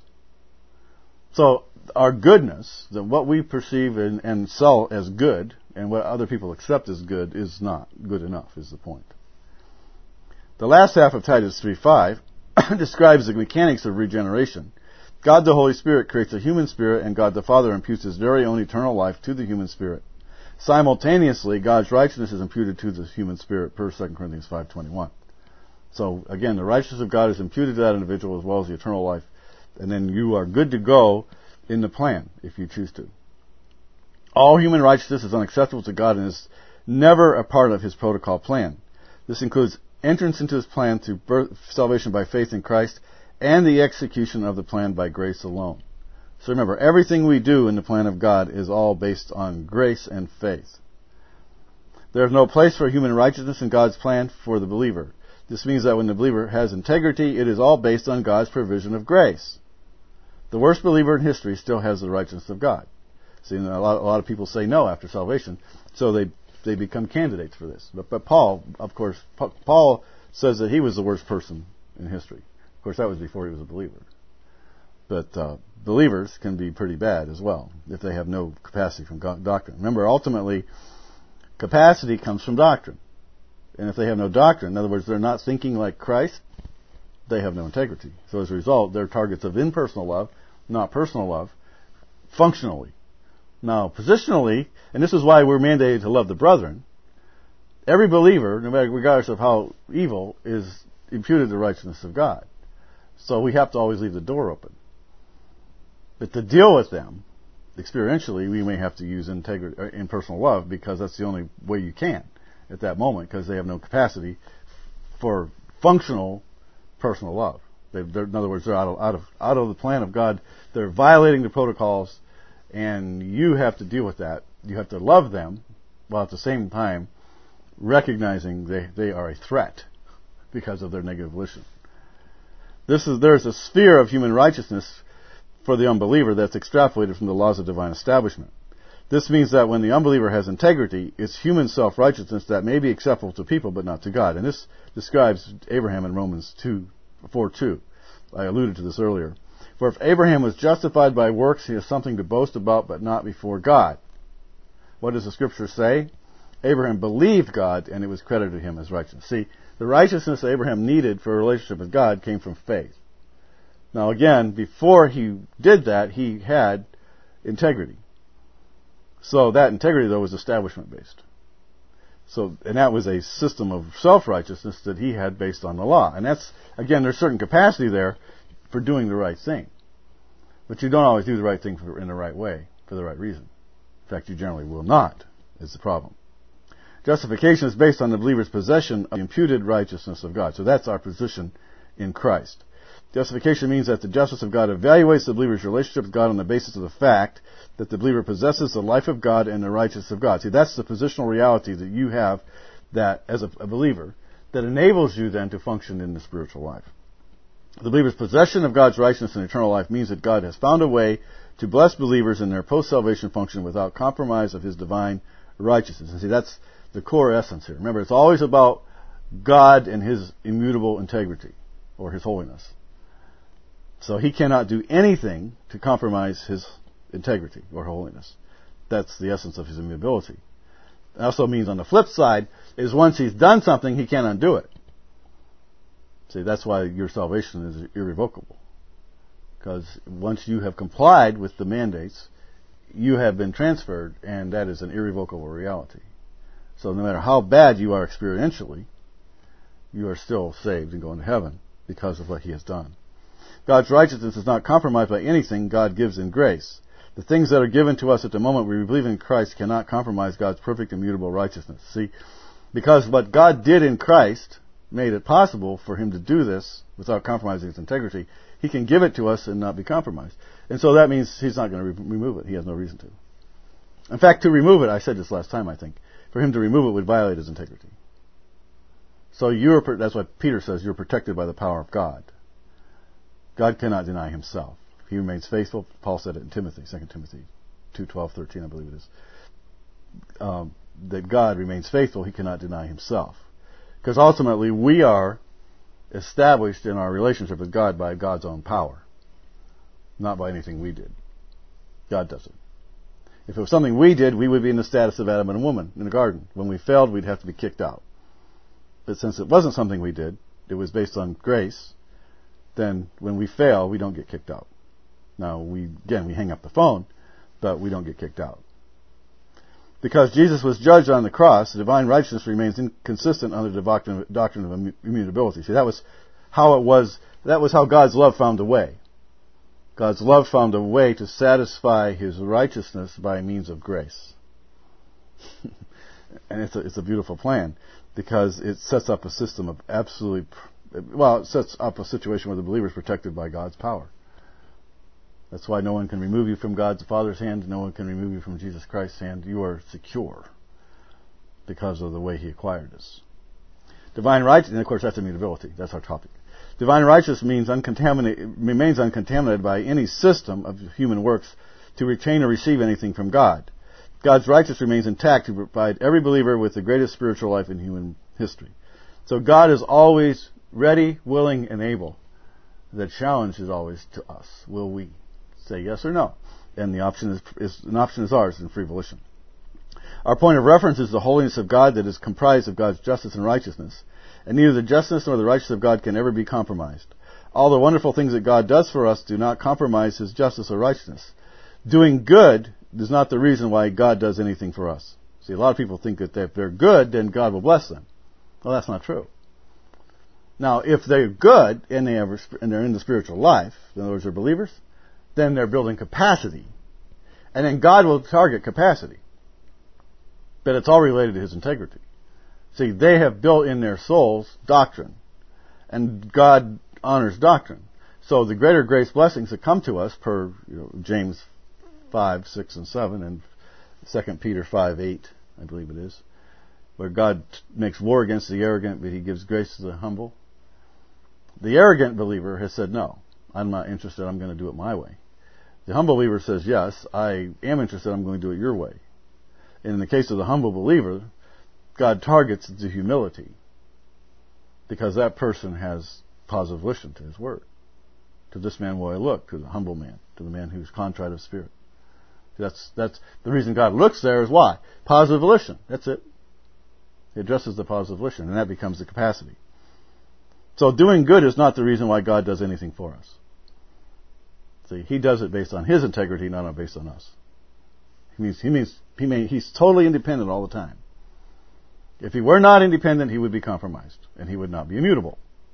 So our goodness, that what we perceive and, and sell as good, and what other people accept as good, is not good enough, is the point. The last half of Titus three five describes the mechanics of regeneration. God the Holy Spirit creates a human spirit, and God the Father imputes His very own eternal life to the human spirit. Simultaneously, God's righteousness is imputed to the human spirit, per Second Corinthians five twenty-one. So, again, the righteousness of God is imputed to that individual as well as the eternal life, and then you are good to go in the plan, if you choose to. All human righteousness is unacceptable to God and is never a part of His protocol plan. This includes entrance into His plan through birth, salvation by faith in Christ, and the execution of the plan by grace alone. So remember, everything we do in the plan of God is all based on grace and faith. There is no place for human righteousness in God's plan for the believer. This means that when the believer has integrity, it is all based on God's provision of grace. The worst believer in history still has the righteousness of God. See, a lot, a lot of people say no after salvation, so they they become candidates for this. But, but Paul, of course, Paul says that he was the worst person in history. Of course, that was before he was a believer. But uh, believers can be pretty bad as well if they have no capacity from God, doctrine. Remember, ultimately, capacity comes from doctrine. And if they have no doctrine, in other words, they're not thinking like Christ, they have no integrity. So as a result, they're targets of impersonal love, not personal love, functionally. Now, positionally, and this is why we're mandated to love the brethren, every believer, no matter regardless of how evil, is imputed the righteousness of God. So we have to always leave the door open. But to deal with them, experientially, we may have to use integrity, or impersonal love, because that's the only way you can at that moment, because they have no capacity for functional personal love. They're, in other words, they're out of, out of out of the plan of God. They're violating the protocols, and you have to deal with that. You have to love them, while at the same time recognizing they, they are a threat because of their negative volition. This is there's a sphere of human righteousness for the unbeliever that's extrapolated from the laws of divine establishment. This means that when the unbeliever has integrity, it's human self-righteousness that may be acceptable to people but not to God. And this describes Abraham in Romans two, four two. I alluded to this earlier. For if Abraham was justified by works, he has something to boast about, but not before God. What does the Scripture say? Abraham believed God, and it was credited to him as righteousness. See, the righteousness Abraham needed for a relationship with God came from faith. Now again, before he did that, he had integrity. So that integrity, though, was establishment-based. So, and that was a system of self-righteousness that he had based on the law. And that's, again, there's certain capacity there for doing the right thing. But you don't always do the right thing for, in the right way, for the right reason. In fact, you generally will not, is the problem. Justification is based on the believer's possession of the imputed righteousness of God. So that's our position in Christ. Justification means that the justice of God evaluates the believer's relationship with God on the basis of the fact that the believer possesses the life of God and the righteousness of God. See, that's the positional reality that you have that as a, a believer that enables you then to function in the spiritual life. The believer's possession of God's righteousness and eternal life means that God has found a way to bless believers in their post-salvation function without compromise of His divine righteousness. And see, that's the core essence here. Remember, it's always about God and His immutable integrity, or His holiness. So He cannot do anything to compromise His integrity or holiness. That's the essence of His immutability. It also means on the flip side is once He's done something, He can't undo it. See, that's why your salvation is irrevocable. Because once you have complied with the mandates, you have been transferred, and that is an irrevocable reality. So no matter how bad you are experientially, you are still saved and going to heaven because of what He has done. God's righteousness is not compromised by anything God gives in grace. The things that are given to us at the moment we believe in Christ cannot compromise God's perfect immutable righteousness. See, because what God did in Christ made it possible for Him to do this without compromising His integrity, He can give it to us and not be compromised. And so that means He's not going to re- remove it. He has no reason to. In fact, to remove it, I said this last time, I think, for Him to remove it would violate His integrity. So you're, that's what Peter says, you're protected by the power of God. God cannot deny Himself. He remains faithful. Paul said it in Timothy, Second Timothy two, twelve, thirteen, I believe it is. Um, that God remains faithful. He cannot deny Himself. Because ultimately we are established in our relationship with God by God's own power, not by anything we did. God does it. If it was something we did, we would be in the status of Adam and a woman in the garden. When we failed, we'd have to be kicked out. But since it wasn't something we did, it was based on grace, then when we fail, we don't get kicked out. Now, we again, we hang up the phone, but we don't get kicked out. Because Jesus was judged on the cross, the divine righteousness remains inconsistent under the doctrine, doctrine of immutability. See, that was how it was, that was how God's love found a way. God's love found a way to satisfy His righteousness by means of grace. And it's a, it's a beautiful plan, because it sets up a system of absolutely, well, it sets up a situation where the believer is protected by God's power. That's why no one can remove you from God's Father's hand. No one can remove you from Jesus Christ's hand. You are secure because of the way He acquired us. Divine righteousness, and of course that's immutability. That's our topic. Divine righteousness means uncontaminated, remains uncontaminated by any system of human works to retain or receive anything from God. God's righteousness remains intact to provide every believer with the greatest spiritual life in human history. So God is always ready, willing, and able. The challenge is always to us. Will we say yes or no? And the option is, is an option is ours in free volition. Our point of reference is the holiness of God that is comprised of God's justice and righteousness. And neither the justice nor the righteousness of God can ever be compromised. All the wonderful things that God does for us do not compromise His justice or righteousness. Doing good is not the reason why God does anything for us. See, a lot of people think that if they're good, then God will bless them. Well, that's not true. Now, if they're good and, they have, and they're in the spiritual life, in other words, they're believers, then they're building capacity. And then God will target capacity. But it's all related to His integrity. See, they have built in their souls doctrine. And God honors doctrine. So the greater grace blessings that come to us per you know, James five, six, and seven, and Second Peter five, eight, I believe it is, where God makes war against the arrogant, but He gives grace to the humble. The arrogant believer has said, no, I'm not interested, I'm going to do it my way. The humble believer says, yes, I am interested, I'm going to do it your way. And in the case of the humble believer, God targets the humility, because that person has positive volition to His word. To this man will I look, to the humble man, to the man who's contrite of spirit. That's, that's the reason God looks there is why? Positive volition. That's it. It addresses the positive volition, and that becomes the capacity. So doing good is not the reason why God does anything for us. See, He does it based on His integrity, not based on us. He means, he means, he may, He's totally independent all the time. If He were not independent, He would be compromised, and He would not be immutable.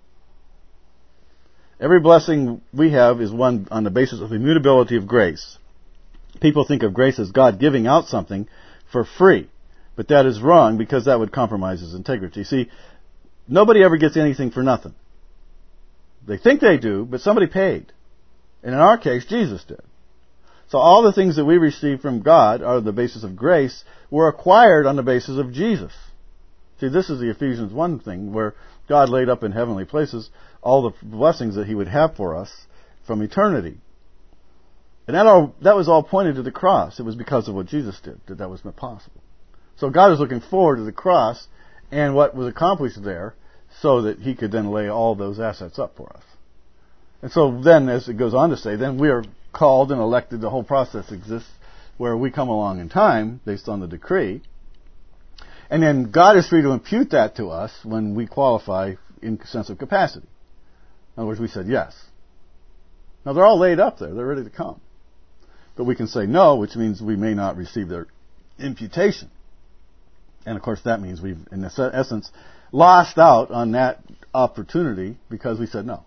Every blessing we have is one on the basis of immutability of grace. People think of grace as God giving out something for free, but that is wrong because that would compromise His integrity. See, nobody ever gets anything for nothing. They think they do, but somebody paid. And in our case, Jesus did. So all the things that we receive from God are the basis of grace were acquired on the basis of Jesus. See, this is the Ephesians one thing where God laid up in heavenly places all the blessings that He would have for us from eternity. And that all, that was all pointed to the cross. It was because of what Jesus did that that was possible. So God is looking forward to the cross and what was accomplished there so that He could then lay all those assets up for us. And so then, as it goes on to say, then we are called and elected. The whole process exists where we come along in time based on the decree. And then God is free to impute that to us when we qualify in sense of capacity. In other words, we said yes. Now they're all laid up there. They're ready to come. But we can say no, which means we may not receive their imputation. And of course that means we've, in essence, lost out on that opportunity because we said no.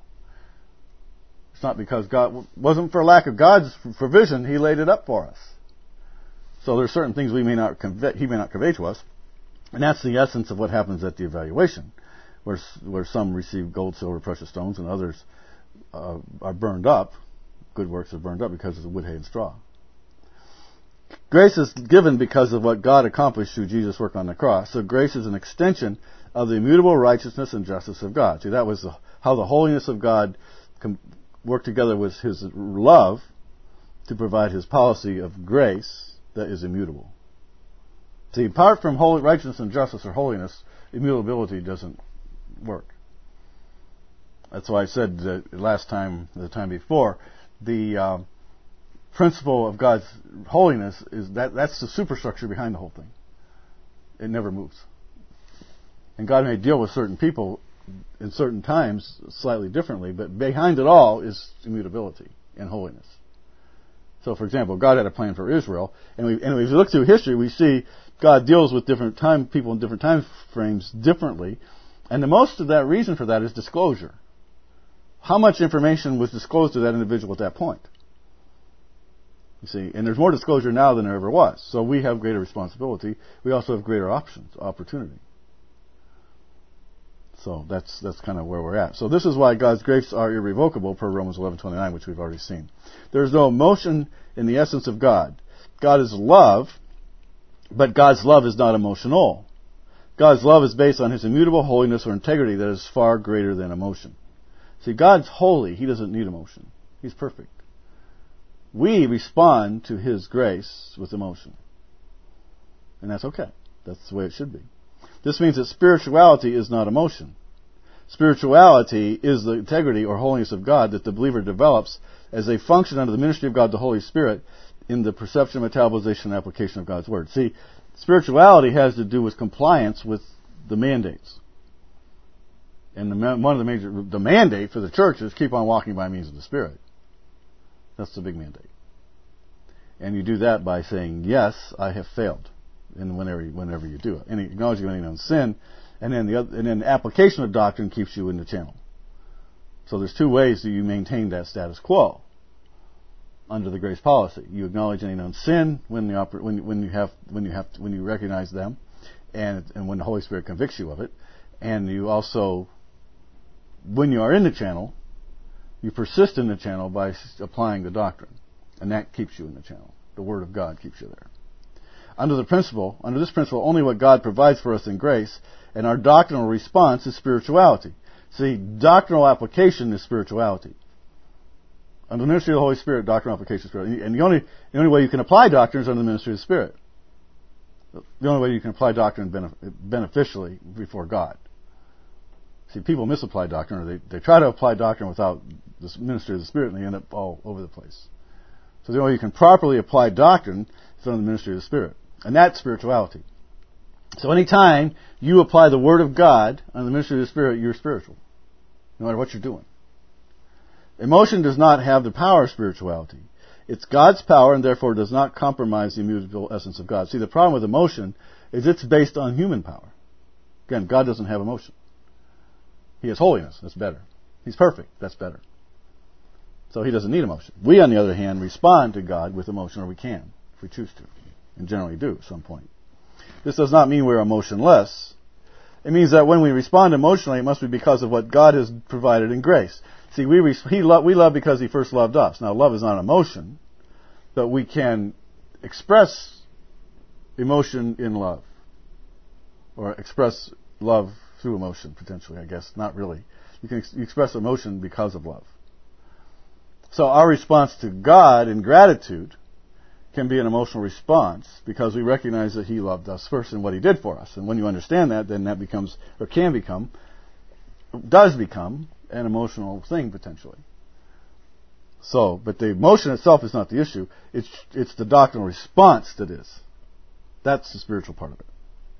It's not because God, wasn't for lack of God's provision, He laid it up for us. So there's certain things we may not convey, He may not convey to us. And that's the essence of what happens at the evaluation, where where some receive gold, silver, precious stones, and others uh, are burned up. Good works are burned up because of the wood, hay, and straw. Grace is given because of what God accomplished through Jesus' work on the cross. So grace is an extension of the immutable righteousness and justice of God. See, that was the, how the holiness of God com- worked together with His love to provide His policy of grace that is immutable. See, apart from holy, righteousness and justice or holiness, immutability doesn't work. That's why I said that last time, the time before, the uh, principle of God's holiness is that that's the superstructure behind the whole thing. It never moves. And God may deal with certain people in certain times slightly differently, but behind it all is immutability and holiness. So, for example, God had a plan for Israel, and we, and if we look through history, we see God deals with different time people in different time frames differently, and the most of that reason for that is disclosure. How much information was disclosed to that individual at that point? You see, and there's more disclosure now than there ever was. So we have greater responsibility. We also have greater options, opportunity. So that's that's kind of where we're at. So this is why God's grace are irrevocable, per Romans eleven twenty-nine, which we've already seen. There is no emotion in the essence of God. God is love, but God's love is not emotional. God's love is based on His immutable holiness or integrity that is far greater than emotion. See, God's holy. He doesn't need emotion. He's perfect. We respond to His grace with emotion. And that's okay. That's the way it should be. This means that spirituality is not emotion. Spirituality is the integrity or holiness of God that the believer develops as a function under the ministry of God, the Holy Spirit, in the perception, metabolization, and application of God's Word. See, spirituality has to do with compliance with the mandates. And the, one of the major, the mandate for the church is keep on walking by means of the Spirit. That's the big mandate. And you do that by saying, yes, I have failed. And whenever whenever you do it, and acknowledging any known sin, and then the other, and then the application of doctrine keeps you in the channel. So there's two ways that you maintain that status quo under the grace policy. You acknowledge any known sin when the oper- when when you have when you have to, when you recognize them, and and when the Holy Spirit convicts you of it, and you also, when you are in the channel, you persist in the channel by applying the doctrine, and that keeps you in the channel. The Word of God keeps you there. Under the principle, under this principle, only what God provides for us in grace, and our doctrinal response is spirituality. See, doctrinal application is spirituality. Under the ministry of the Holy Spirit, doctrinal application is spirituality. And the only, the only way you can apply doctrine is under the ministry of the Spirit. The only way you can apply doctrine benef- beneficially before God. See, people misapply doctrine, or they, they try to apply doctrine without the ministry of the Spirit, and they end up all over the place. So the only way you can properly apply doctrine is under the ministry of the Spirit. And that's spirituality. So anytime you apply the Word of God under the ministry of the Spirit, you're spiritual. No matter what you're doing. Emotion does not have the power of spirituality. It's God's power and therefore does not compromise the immutable essence of God. See, the problem with emotion is it's based on human power. Again, God doesn't have emotion. He has holiness. That's better. He's perfect. That's better. So He doesn't need emotion. We, on the other hand, respond to God with emotion, or we can, if we choose to, and generally do at some point. This does not mean we're emotionless. It means that when we respond emotionally, it must be because of what God has provided in grace. See, we res- he lo- we love because He first loved us. Now, love is not emotion, but we can express emotion in love, or express love through emotion, potentially, I guess. Not really. You can ex- you express emotion because of love. So our response to God in gratitude can be an emotional response because we recognize that He loved us first and what He did for us. And when you understand that, then that becomes, or can become, does become, an emotional thing potentially. So, but the emotion itself is not the issue. It's it's the doctrinal response that is. That's the spiritual part of it.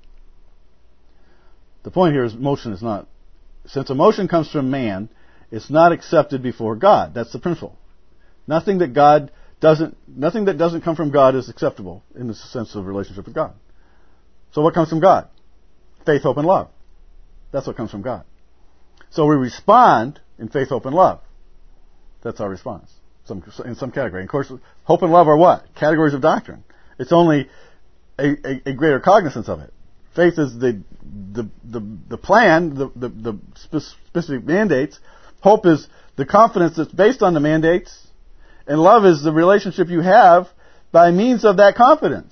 The point here is emotion is not, since emotion comes from man, it's not accepted before God. That's the principle. Nothing that God doesn't, nothing that doesn't come from God is acceptable in the sense of relationship with God. So what comes from God? Faith, hope, and love. That's what comes from God. So we respond in faith, hope, and love. That's our response. Some, in some category. And of course, hope and love are what? Categories of doctrine. It's only a, a, a greater cognizance of it. Faith is the the the, the plan, the, the, the specific mandates. Hope is the confidence that's based on the mandates. And love is the relationship you have by means of that confidence.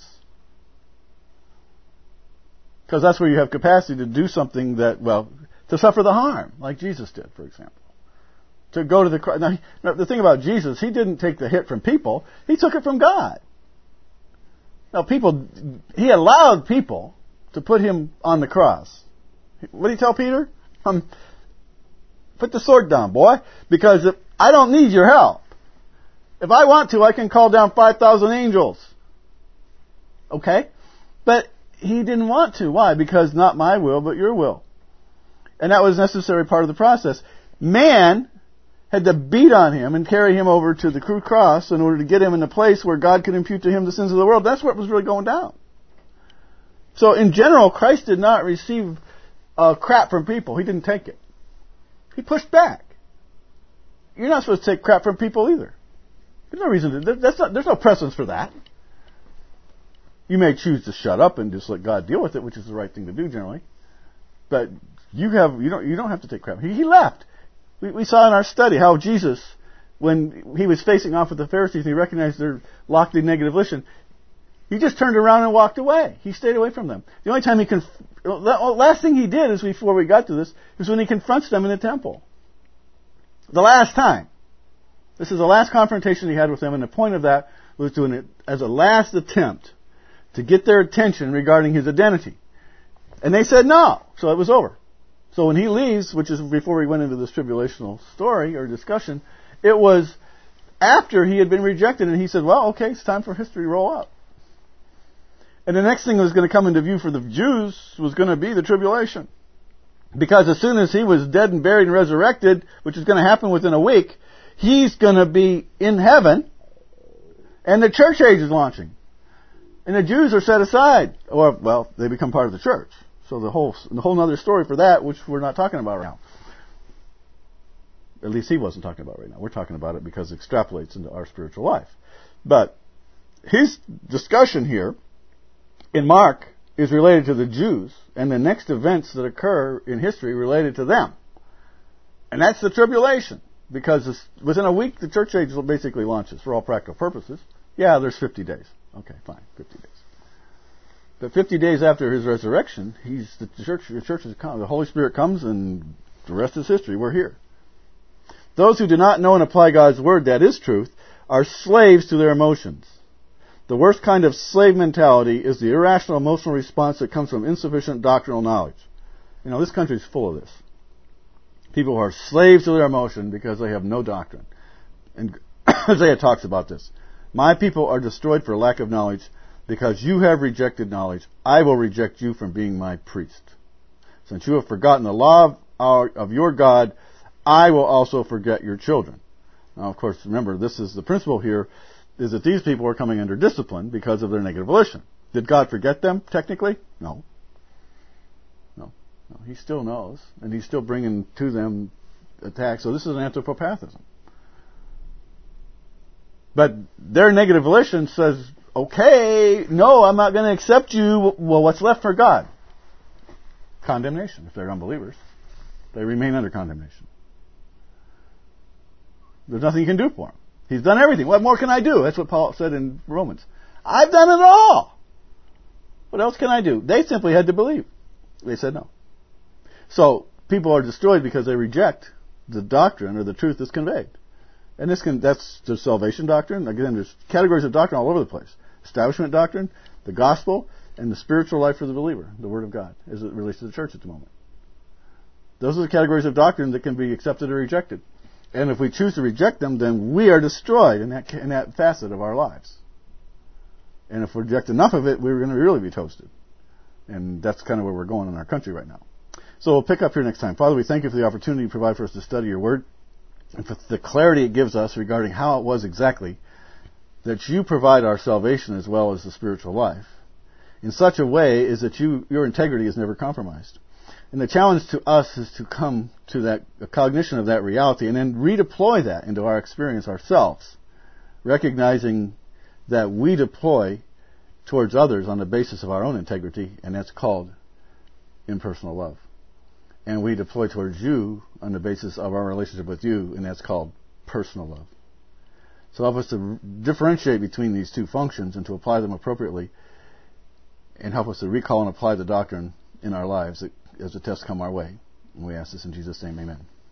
Because that's where you have capacity to do something that, well, to suffer the harm, like Jesus did, for example. To go to the cross. Now, now, the thing about Jesus, He didn't take the hit from people. He took it from God. Now, people, He allowed people to put Him on the cross. What did He tell Peter? Um, put the sword down, boy, because if, I don't need your help. If I want to, I can call down five thousand angels. Okay? But He didn't want to. Why? Because not my will, but your will. And that was a necessary part of the process. Man had to beat on Him and carry Him over to the cross in order to get Him in a place where God could impute to Him the sins of the world. That's what was really going down. So in general, Christ did not receive uh, crap from people. He didn't take it. He pushed back. You're not supposed to take crap from people either. There's no reason to. That's not, there's no precedence for that. You may choose to shut up and just let God deal with it, which is the right thing to do generally. But you have you don't you don't have to take crap. He, he left. We, we saw in our study how Jesus, when He was facing off with the Pharisees, and He recognized their lofty negative volition, He just turned around and walked away. He stayed away from them. The only time He conf- the last thing He did is before we got to this is when He confronts them in the temple. The last time. This is the last confrontation He had with them, and the point of that was doing it as a last attempt to get their attention regarding His identity. And they said no, so it was over. So when He leaves, which is before we went into this tribulational story or discussion, it was after He had been rejected, and He said, well, okay, it's time for history to roll up. And the next thing that was going to come into view for the Jews was going to be the tribulation. Because as soon as He was dead and buried and resurrected, which is going to happen within a week, He's going to be in heaven, and the church age is launching. And the Jews are set aside. Or, well, they become part of the church. So the whole the whole other story for that, which we're not talking about right now. At least He wasn't talking about right now. We're talking about it because it extrapolates into our spiritual life. But His discussion here in Mark is related to the Jews and the next events that occur in history related to them. And that's the tribulation. Because within a week, the church age basically launches for all practical purposes. Yeah, there's fifty days. Okay, fine, fifty days. But fifty days after His resurrection, he's the church. The church is come. The Holy Spirit comes, and the rest is history. We're here. Those who do not know and apply God's word, that is truth, are slaves to their emotions. The worst kind of slave mentality is the irrational emotional response that comes from insufficient doctrinal knowledge. You know, this country is full of this. People who are slaves to their emotion because they have no doctrine. And Isaiah talks about this. My people are destroyed for lack of knowledge. Because you have rejected knowledge, I will reject you from being my priest. Since you have forgotten the law of, our, of your God, I will also forget your children. Now, of course, remember, this is the principle here, is that these people are coming under discipline because of their negative volition. Did God forget them, technically? No. No. No. He still knows, and He's still bringing to them attacks. So this is an anthropopathism. But their negative volition says, okay, no, I'm not going to accept you. Well, what's left for God? Condemnation, if they're unbelievers. They remain under condemnation. There's nothing you can do for him. He's done everything. What more can I do? That's what Paul said in Romans. I've done it all. What else can I do? They simply had to believe. They said no. So, people are destroyed because they reject the doctrine or the truth that's conveyed. And this can, that's the salvation doctrine. Again, there's categories of doctrine all over the place. Establishment doctrine, the gospel, and the spiritual life for the believer, the Word of God, as it relates to the church at the moment. Those are the categories of doctrine that can be accepted or rejected. And if we choose to reject them, then we are destroyed in that, in that facet of our lives. And if we reject enough of it, we're going to really be toasted. And that's kind of where we're going in our country right now. So we'll pick up here next time. Father, we thank you for the opportunity you provide for us to study your Word, and for the clarity it gives us regarding how it was exactly that you provide our salvation as well as the spiritual life in such a way is that you, your integrity is never compromised. And the challenge to us is to come to that a cognition of that reality and then redeploy that into our experience ourselves, recognizing that we deploy towards others on the basis of our own integrity, and that's called impersonal love. And we deploy towards you on the basis of our relationship with you, and that's called personal love. So help us to differentiate between these two functions and to apply them appropriately, and help us to recall and apply the doctrine in our lives as the tests come our way. And we ask this in Jesus' name, amen.